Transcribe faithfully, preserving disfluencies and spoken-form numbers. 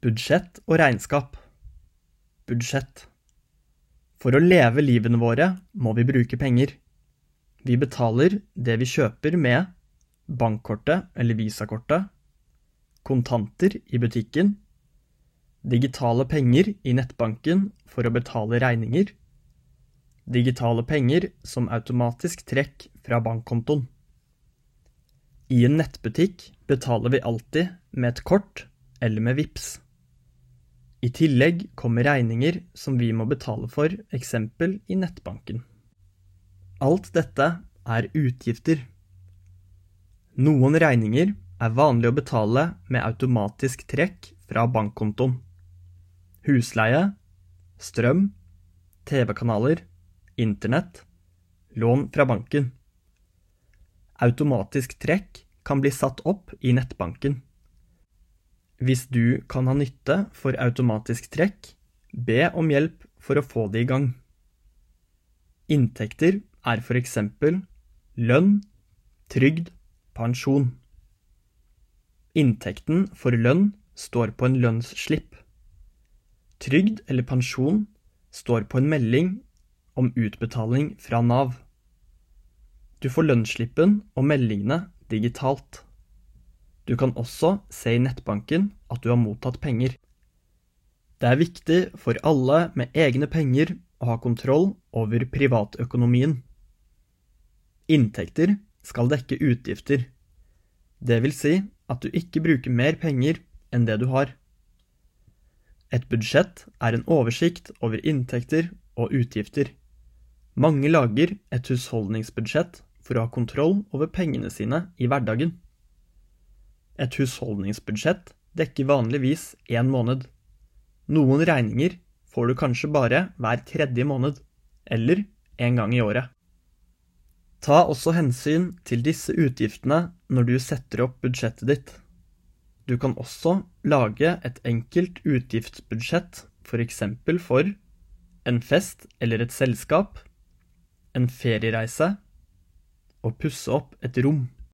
Budsjett og regnskap. Budsjett. For å leve livene våre må vi bruke penger. Vi betaler det vi kjøper med bankkortet eller visakortet, kontanter i butikken, digitale penger i nettbanken for å betale regninger, digitale penger som automatisk trekk fra bankkontoen. I en nettbutikk betaler vi alltid med et kort eller med Vipps. I tillegg kommer regninger som vi må betale for, eksempel i nettbanken. Alt dette er utgifter. Noen regninger er vanlig å betale med automatisk trekk fra bankkontoen. Husleie, strøm, T V-kanaler, internett, lån fra banken. Automatisk trekk kan bli satt opp i nettbanken. Hvis du kan ha nytte for automatisk trekk, be om hjelp for å få det i gang. Inntekter er for eksempel lønn, trygd, pensjon. Inntekten for lønn står på en lønnsslipp. Trygd eller pensjon står på en melding om utbetaling fra Nav. Du får lønnsslippen og meldingene digitalt. Du kan også se i nettbanken at du har mottatt penger. Det er viktig for alle med egne penger å ha kontroll over privatøkonomien. Inntekter skal dekke utgifter. Det vil si at du ikke bruker mer penger enn det du har. Et budsjett er en oversikt over inntekter og utgifter. Mange lager et husholdningsbudsjett for å ha kontroll over pengene sine i hverdagen. Et husholdningsbudsjett dekker vanligvis en måned. Noen regninger får du kanskje bare hver tredje måned, eller en gang i året. Ta også hensyn til disse utgiftene når du setter opp budsjettet ditt. Du kan også lage et enkelt utgiftsbudsjett, for eksempel for en fest eller et selskap, en feriereise, og pusse opp et rom.